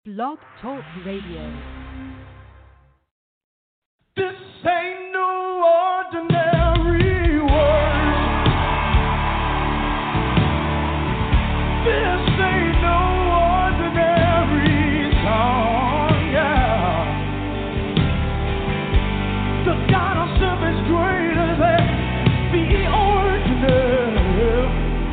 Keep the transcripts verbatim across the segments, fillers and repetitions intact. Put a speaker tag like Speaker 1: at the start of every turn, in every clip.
Speaker 1: Blog Talk Radio.
Speaker 2: This ain't no ordinary world. This ain't no ordinary song, yeah. The God of serve is greater than the ordinary.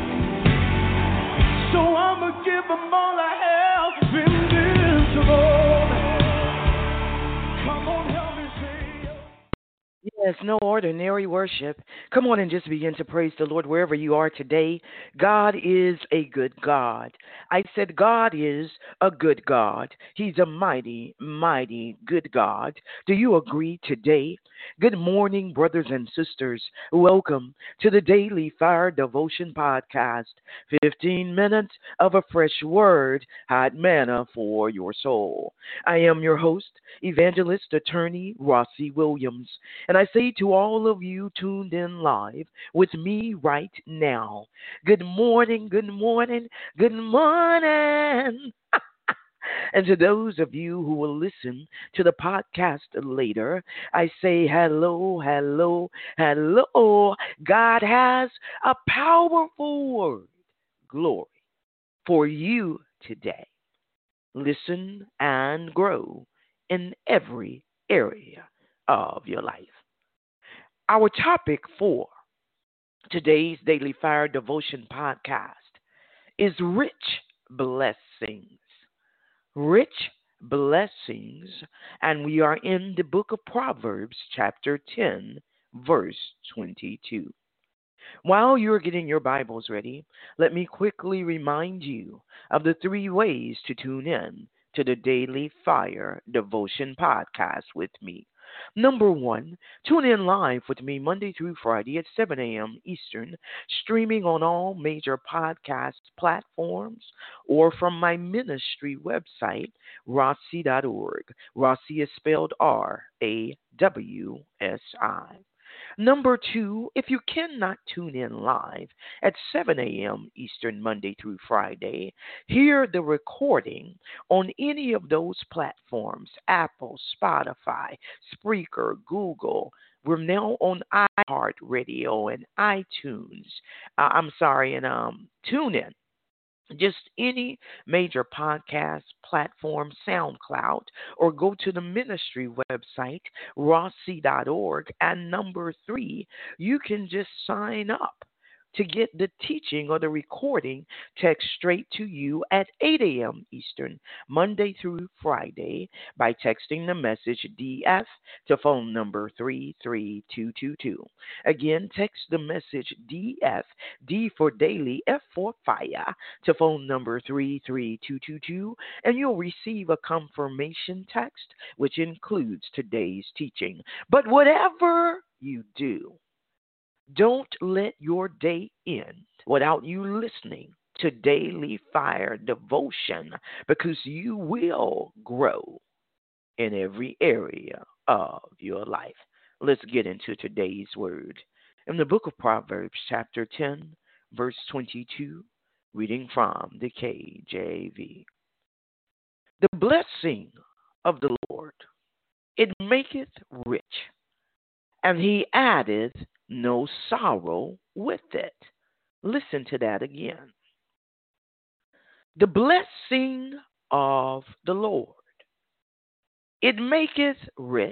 Speaker 2: So I'ma give them all I have, invincible. Come on, help me say.
Speaker 3: Yes, no ordinary worship. Come on and just begin to praise the Lord wherever you are today. God is a good God. I said God is a good God. He's a mighty, mighty good God. Do you agree today? Good morning, brothers and sisters. Welcome to the Daily Fire Devotion Podcast. fifteen minutes of a fresh word, hot manna for your soul. I am your host, evangelist attorney Rossi Williams. And I say to all of you tuned in live with me right now, good morning, good morning, good morning. And to those of you who will listen to the podcast later, I say hello, hello, hello. God has a powerful word, glory, for you today. Listen and grow in every area of your life. Our topic for today's Daily Fire Devotion podcast is rich blessings. Rich blessings. And we are in the book of Proverbs, chapter ten, verse twenty-two. While you're getting your Bibles ready, let me quickly remind you of the three ways to tune in to the Daily Fire Devotion podcast with me. Number one, tune in live with me Monday through Friday at seven a.m. Eastern, streaming on all major podcast platforms or from my ministry website, rossi dot org. Rossi is spelled R A W S I. Number two, if you cannot tune in live at seven a.m. Eastern Monday through Friday, hear the recording on any of those platforms, Apple, Spotify, Spreaker, Google. We're now on iHeartRadio and iTunes. Uh, I'm sorry, and um, TuneIn. Just any major podcast platform, SoundCloud, or go to the ministry website, rossi dot org. And number three, you can just sign up to get the teaching or the recording text straight to you at eight a.m. Eastern, Monday through Friday, by texting the message D F to phone number three three two two two. Again, text the message D F, D for daily, F for fire, to phone number three three two two two, and you'll receive a confirmation text which includes today's teaching. But whatever you do, don't let your day end without you listening to Daily Fire Devotion, because you will grow in every area of your life. Let's get into today's word. In the book of Proverbs, chapter ten, verse twenty-two, reading from the K J V. The blessing of the Lord, it maketh rich, and he addeth no sorrow with it. Listen to that again. The blessing of the Lord, it maketh rich,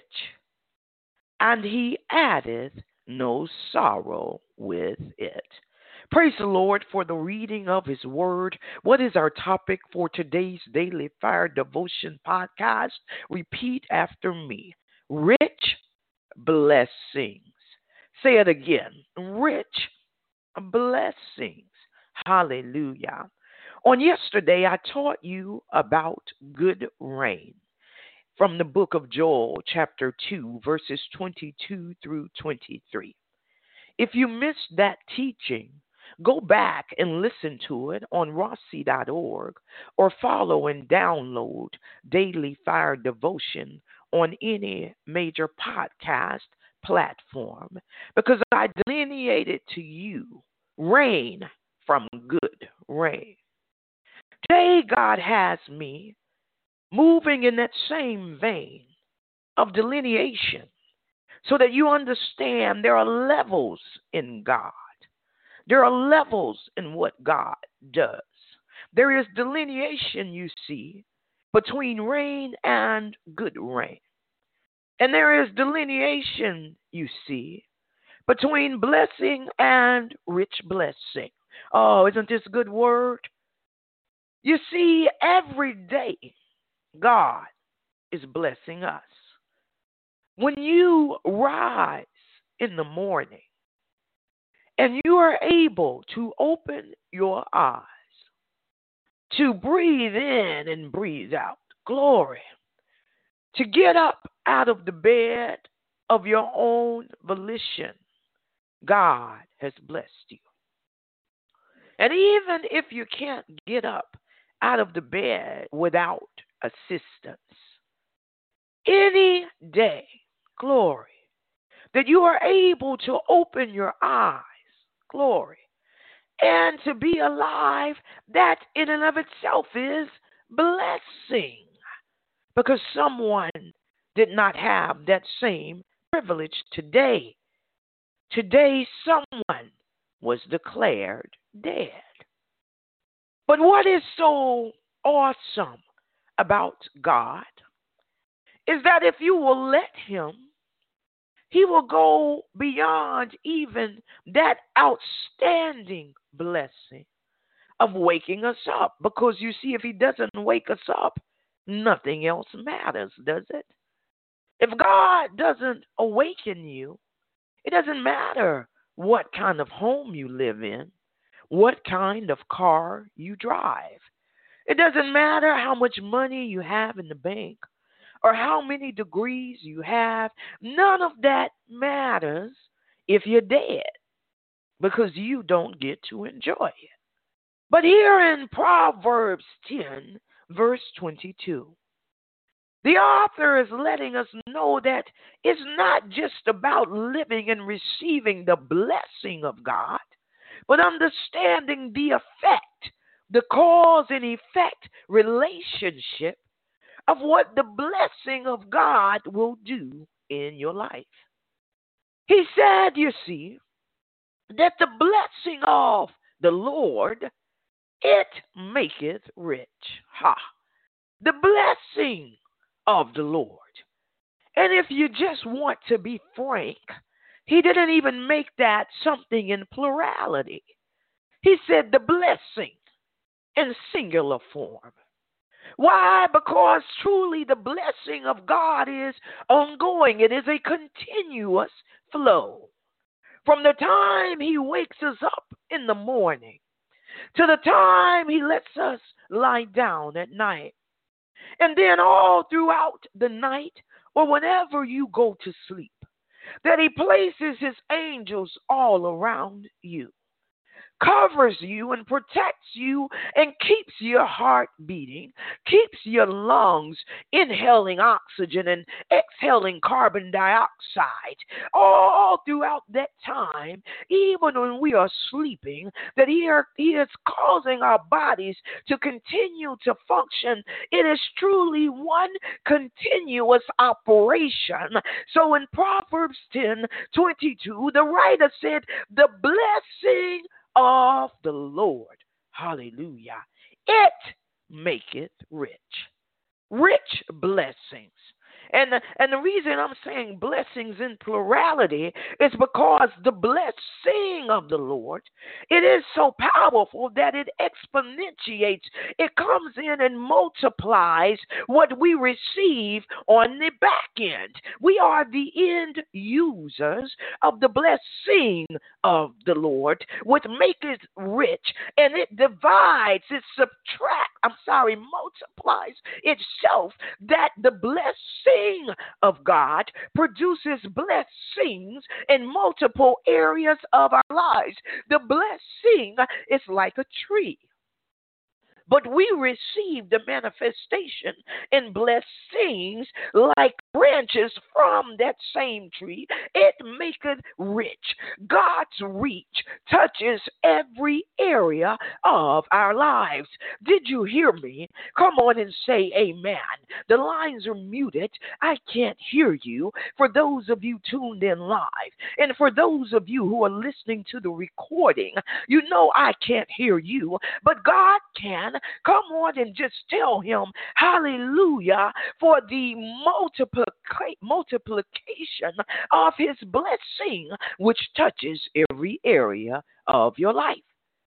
Speaker 3: and he addeth no sorrow with it. Praise the Lord for the reading of his word. What is our topic for today's Daily Fire Devotion podcast? Repeat after me. Rich blessings. Say it again. Rich blessings. Hallelujah. On yesterday, I taught you about good rain from the book of Joel, chapter two, verses twenty-two through twenty-three. If you missed that teaching, go back and listen to it on rossi dot org, or follow and download Daily Fire Devotion on any major podcast platform, because I delineated to you rain from good rain. Today, God has me moving in that same vein of delineation so that you understand there are levels in God. There are levels in what God does. There is delineation, you see, between rain and good rain. And there is delineation, you see, between blessing and rich blessing. Oh, isn't this a good word? You see, every day God is blessing us. When you rise in the morning and you are able to open your eyes, to breathe in and breathe out, glory, to get up out of the bed of your own volition, God has blessed you. And even if you can't get up out of the bed without assistance, any day, glory, that you are able to open your eyes, glory, and to be alive, that in and of itself is blessing. Because someone did not have that same privilege today. Today, someone was declared dead. But what is so awesome about God is that if you will let Him, He will go beyond even that outstanding blessing of waking us up. Because you see, if He doesn't wake us up, nothing else matters, does it? If God doesn't awaken you, it doesn't matter what kind of home you live in, what kind of car you drive. It doesn't matter how much money you have in the bank or how many degrees you have. None of that matters if you're dead, because you don't get to enjoy it. But here in Proverbs ten, verse twenty-two, the author is letting us know that it's not just about living and receiving the blessing of God, but understanding the effect, the cause and effect relationship of what the blessing of God will do in your life. He said, you see, that the blessing of the Lord, it maketh rich. Ha! The blessing of the Lord. And if you just want to be frank, He didn't even make that something in plurality. He said the blessing in singular form. Why? Because truly the blessing of God is ongoing. It is a continuous flow. From the time He wakes us up in the morning to the time He lets us lie down at night. And then all throughout the night or whenever you go to sleep, that He places His angels all around you, covers you and protects you and keeps your heart beating, keeps your lungs inhaling oxygen and exhaling carbon dioxide all throughout that time, even when we are sleeping, that he, are, he is causing our bodies to continue to function. It is truly one continuous operation. So in Proverbs ten twenty-two, the writer said, the blessing of the Lord, hallelujah, it maketh rich. Rich blessings. And the, and the reason I'm saying blessings in plurality is because the blessing of the Lord, it is so powerful that it exponentiates. It comes in and multiplies what we receive on the back end. We are the end users of the blessing of the Lord, which maketh rich, and it divides, it subtracts, I'm sorry, multiplies itself, that the blessing of God produces blessings in multiple areas of our lives. The blessing is like a tree. but we receive the manifestation and blessings like branches from that same tree. It maketh rich. God's reach touches every area of our lives. Did you hear me? Come on and say amen. The lines are muted. I can't hear you. For those of you tuned in live, and for those of you who are listening to the recording, you know I can't hear you, but God can. Come on and just tell him hallelujah for the multiplica- multiplication of his blessing, which touches every area of your life.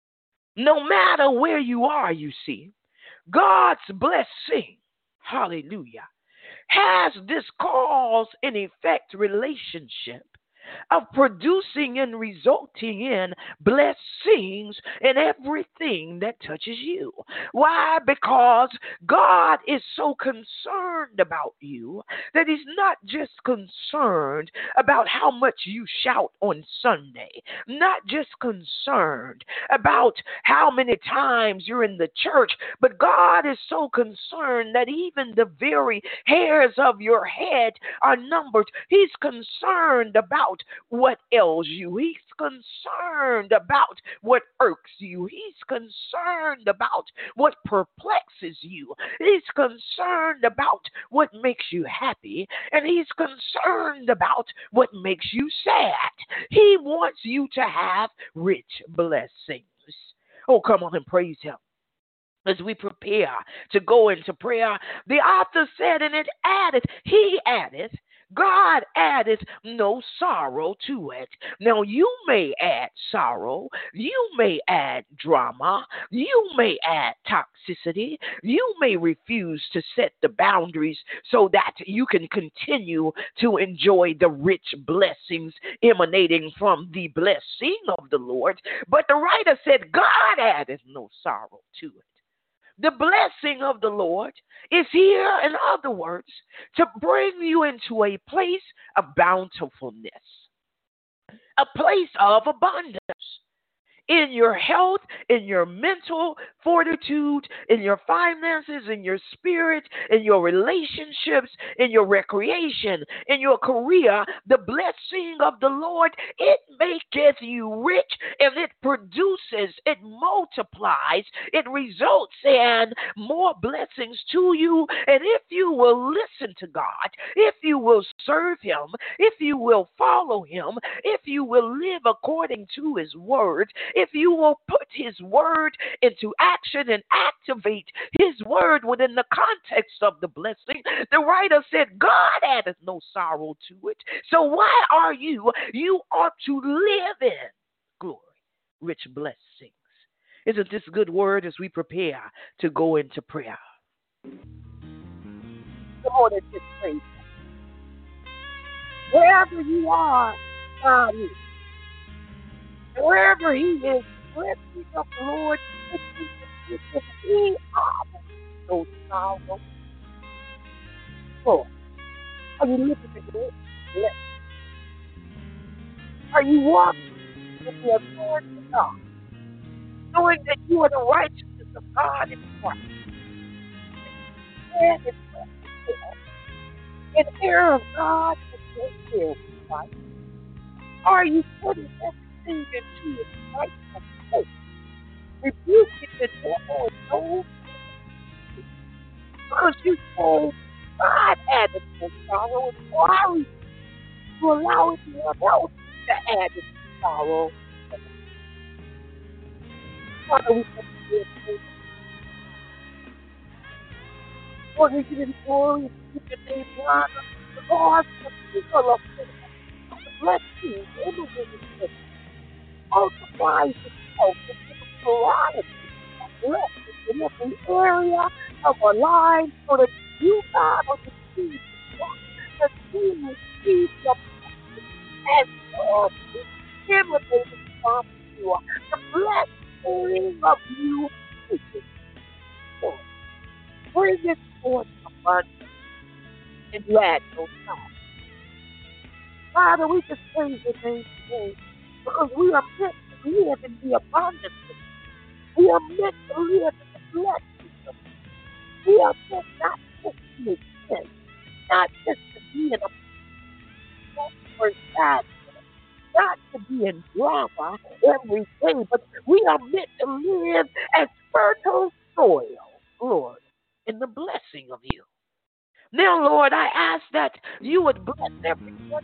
Speaker 3: No matter where you are, you see, God's blessing, hallelujah, has this cause and effect relationship of producing and resulting in blessings in everything that touches you. Why? Because God is so concerned about you that he's not just concerned about how much you shout on Sunday, not just concerned about how many times you're in the church, but God is so concerned that even the very hairs of your head are numbered. He's concerned about what ails you. He's concerned about what irks you. He's concerned about what perplexes you. He's concerned about what makes you happy, and he's concerned about what makes you sad. He wants you to have rich blessings. Oh, come on and praise him. As we prepare to go into prayer, the author said, and it added, he added, God added no sorrow to it. Now, you may add sorrow. You may add drama. You may add toxicity. You may refuse to set the boundaries so that you can continue to enjoy the rich blessings emanating from the blessing of the Lord. But the writer said, God added no sorrow to it. The blessing of the Lord is here, in other words, to bring you into a place of bountifulness, a place of abundance. In your health, in your mental fortitude, in your finances, in your spirit, in your relationships, in your recreation, in your career, the blessing of the Lord, it maketh you rich, and it produces, it multiplies, it results in more blessings to you. And if you will listen to God, if you will serve him, if you will follow him, if you will live according to his word, if you will put his word into action and activate his word within the context of the blessing, the writer said, God addeth no sorrow to it. So why are you? You ought to live in glory, rich blessings. Isn't this a good word as we prepare to go into prayer? Come on and just praise. Wherever you are, God is. Wherever he is, blessings of the Lord, he are no sorrow. Lord, are you looking at this? Bless. Are you walking in the authority of God, knowing that you are the righteousness of God in Christ? And it's an heir of God and an heir of Christ. Are you putting everything into his rightful place? Rebuking the devil and those because you say God added no sorrow, and sorry to allow anyone else to add to sorrow. Father, we thank you for this. Lord, we give you glory and give your name honor. Lord, the people of God, bless you, everything multiplies itself in the variety of blessings in every area of our lives, so that you, God, will receive that we receive your blessing as Lord, we imitate from you. The blessing of you is Lord. Bring it forth abundance and you add no sorrow. Father, we just praise your name today because we are meant to live in the abundance. We are meant to live in the
Speaker 4: blessing of you. We are meant not just to exist, not just to be in a place or sad, not to be in drama every day, but we are meant to live as fertile soil, Lord, in the blessing of you. Now, Lord, I ask that you would bless everyone,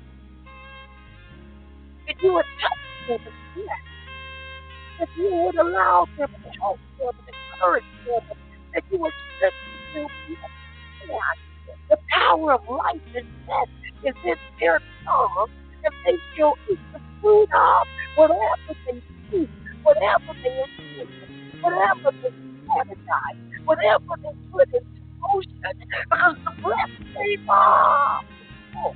Speaker 4: that you would touch them and bless, that you would allow them to help them and encourage them, that you would strengthen them. The power of life and death is in their tongue, and they shall eat the fruit of whatever they eat, whatever they eat, whatever they strategize, whatever they put into motion, because the blessing of oh,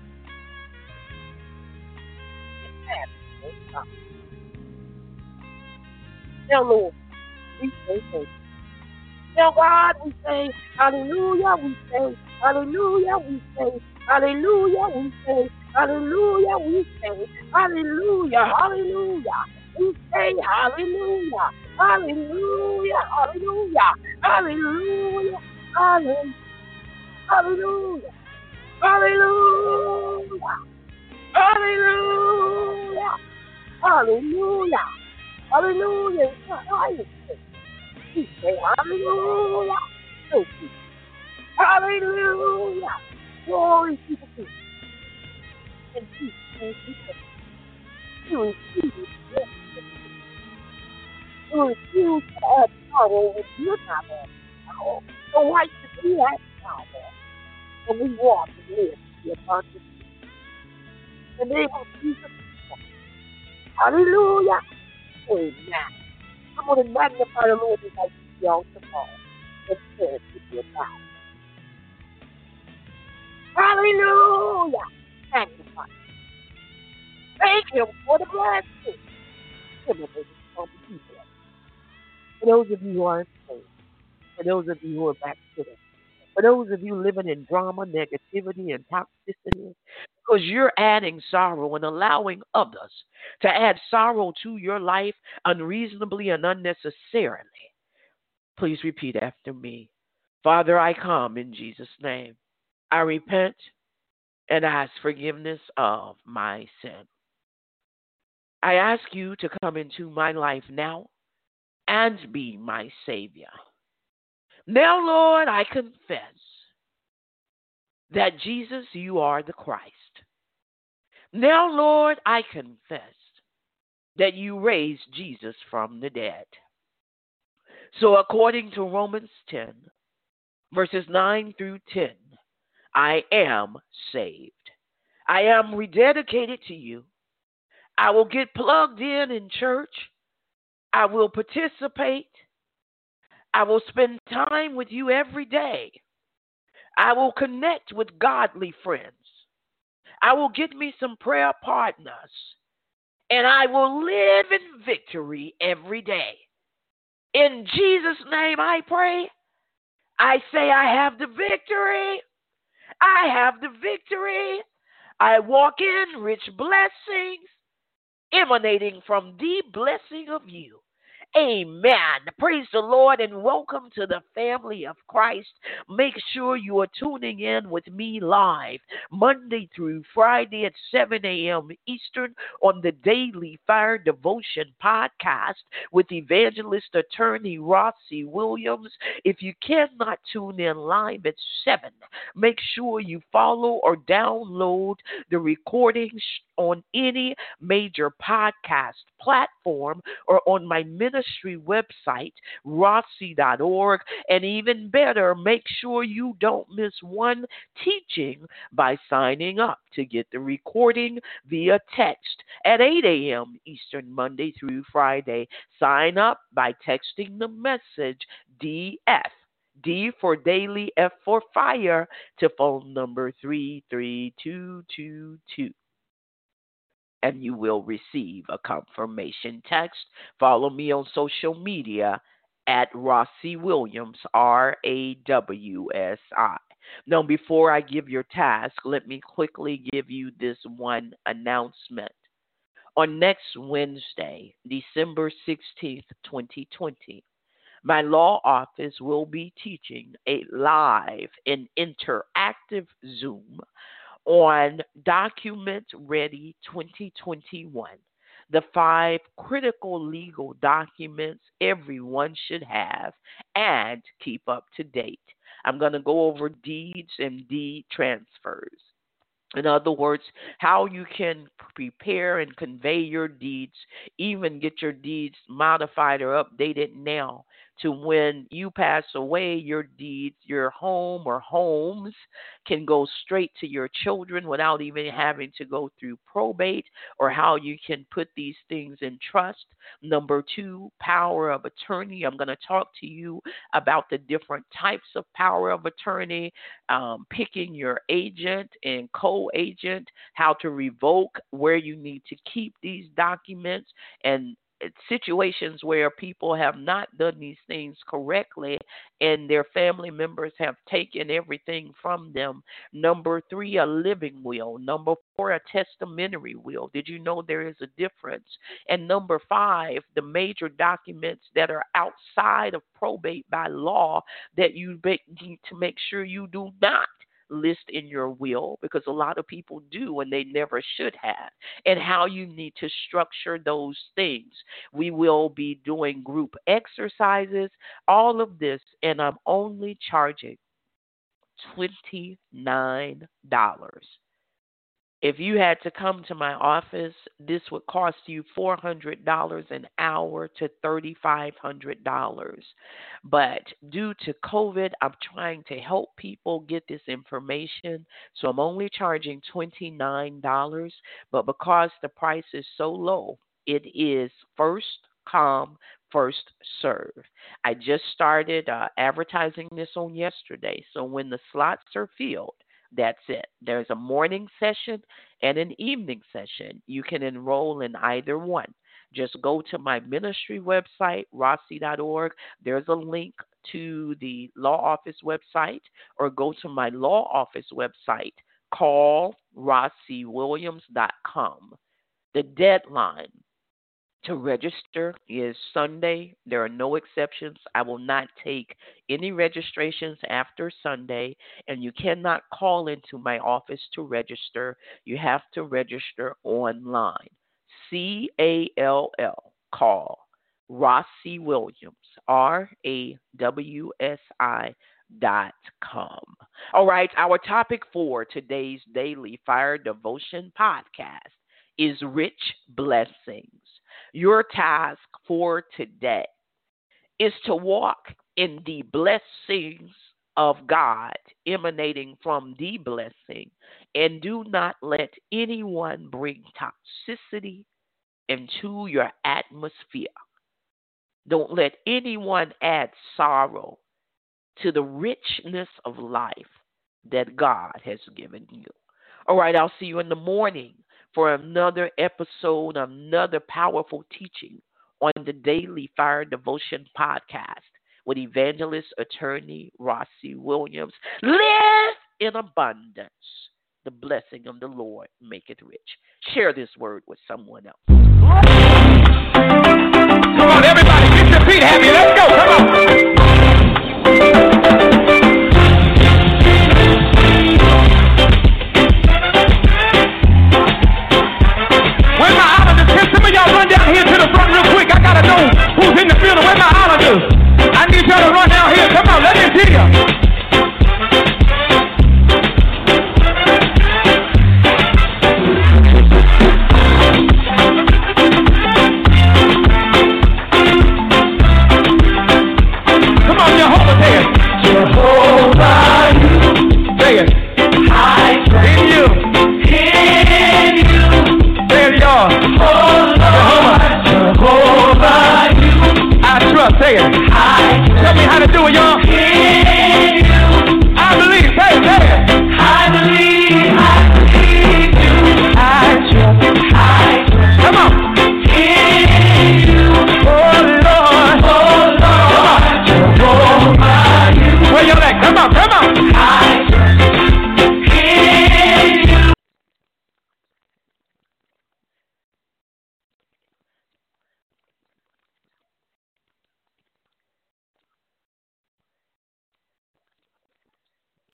Speaker 4: now, Lord, we say thank you. Now, God, we say hallelujah, we say hallelujah, we say hallelujah, we say hallelujah, we say hallelujah, hallelujah. We say hallelujah, hallelujah, hallelujah, hallelujah, hallelujah, hallelujah, hallelujah, hallelujah, hallelujah, hallelujah. Hallelujah. We say hallelujah. Thank you. Hallelujah. Glory to the King. And Jesus, thank you. You refuse to You refuse to add power when you're not adding power. So why should we add power when we walk and live in the abundance? In the name of Jesus. Hallelujah. Amen. I'm going to magnify the Lord as I see y'all tomorrow. Let's say it with your mouth. Hallelujah. Magnify. Thank Him for the blessing. For those of you who aren't saved, for those of you who are backslidden, for those of you living in drama, negativity, and toxicity, because you're adding sorrow and allowing others to add sorrow to your life unreasonably and unnecessarily. Please repeat after me. Father, I come in Jesus' name. I repent and ask forgiveness of my sin. I ask you to come into my life now and be my Savior. Now, Lord, I confess that Jesus, you are the Christ. Now, Lord, I confess that you raised Jesus from the dead. So according to Romans ten, verses nine through ten, I am saved. I am rededicated to you. I will get plugged in in church. I will participate. I will spend time with you every day. I will connect with godly friends. I will get me some prayer partners. And I will live in victory every day. In Jesus' name I pray. I say I have the victory. I have the victory. I walk in rich blessings emanating from the blessing of you. Amen. Praise the Lord and welcome to the family of Christ. Make sure you are tuning in with me live Monday through Friday at seven a.m. Eastern on the Daily Fire Devotion podcast with evangelist attorney Rossi Williams. If you cannot tune in live at seven, make sure you follow or download the recordings on any major podcast platform or on my ministry website, rossi dot org. And even better, make sure you don't miss one teaching by signing up to get the recording via text at eight a.m. Eastern, Monday through Friday. Sign up by texting the message D F. D for daily, F for fire, to phone number three three two two two. And you will receive a confirmation text. Follow me on social media at Rossi Williams, R A W S I. Now, before I give your task, let me quickly give you this one announcement. On next Wednesday, December sixteenth, twenty twenty, My law office will be teaching a live and interactive Zoom on Document Ready twenty twenty-one, the five critical legal documents everyone should have and keep up to date. I'm going to go over deeds and deed transfers. In other words, how you can prepare and convey your deeds, even get your deeds modified or updated now to when you pass away, your deeds, your home or homes can go straight to your children without even having to go through probate, or how you can put these things in trust. Number two, power of attorney. I'm going to talk to you about the different types of power of attorney, um, picking your agent and co-agent, how to revoke, where you need to keep these documents, and situations where people have not done these things correctly and their family members have taken everything from them. Number three, a living will. Number four, a testamentary will. Did you know there is a difference? And number five, the major documents that are outside of probate by law that you need to make sure you do not list in your will, because a lot of people do and they never should have, and how you need to structure those things. We will be doing group exercises, all of this, and I'm only charging twenty-nine dollars. If you had to come to my office, this would cost you four hundred dollars an hour to three thousand five hundred dollars. But due to COVID, I'm trying to help people get this information, so I'm only charging twenty-nine dollars. But because the price is so low, it is first come, first serve. I just started uh, advertising this on yesterday, so when the slots are filled, that's it. There's a morning session and an evening session. You can enroll in either one. Just go to my ministry website, rossi dot org. There's a link to the law office website, or go to my law office website, call rossi williams dot com. The deadline to register is Sunday. There are no exceptions. I will not take any registrations after Sunday, and you cannot call into my office to register. You have to register online. C A L L, call Rossi Williams, R A W S I dot com. All right, our topic for today's Daily Fire Devotion podcast is rich blessings. Your task for today is to walk in the blessings of God emanating from the blessing, and do not let anyone bring toxicity into your atmosphere. Don't let anyone add sorrow to the richness of life that God has given you. All right, I'll see you in the morning for another episode, another powerful teaching on the Daily Fire Devotion podcast with evangelist attorney Rossi Williams. Live in abundance. The blessing of the Lord make it rich. Share this word with someone else. Come
Speaker 2: on, everybody, get your feet happy. Let's go. Come on. Some of y'all run down here to the front real quick. I gotta know who's in the building. Where my islanders? I need y'all to run down here. Come on, let me see you. Come on, Jehovah, say it. Jehovah, you. Say it. I trust in you. In you. Say it, y'all. Jehovah, you. I trust, say it. I Tell me how to do it, y'all.